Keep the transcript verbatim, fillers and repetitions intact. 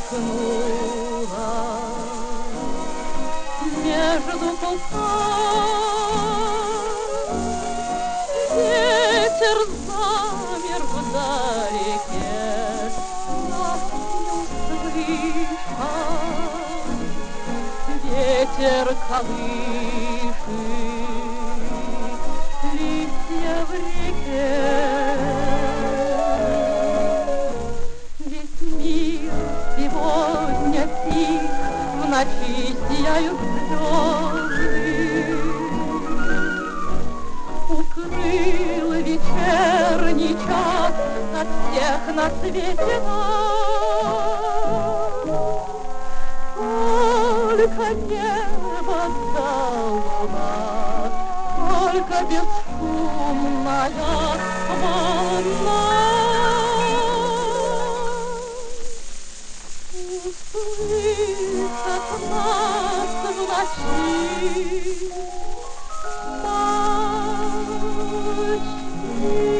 уснула между кустов. Ветер замер вдалеке, нас не услышать. Ветер колышет листья в реке. Весь мир сегодня тих, в ночи сияют звезды. Укрыл вечерний час от всех на свете нас. Только небо да луна, только бесшумная волна. Услышат нас в ночи. Молчи.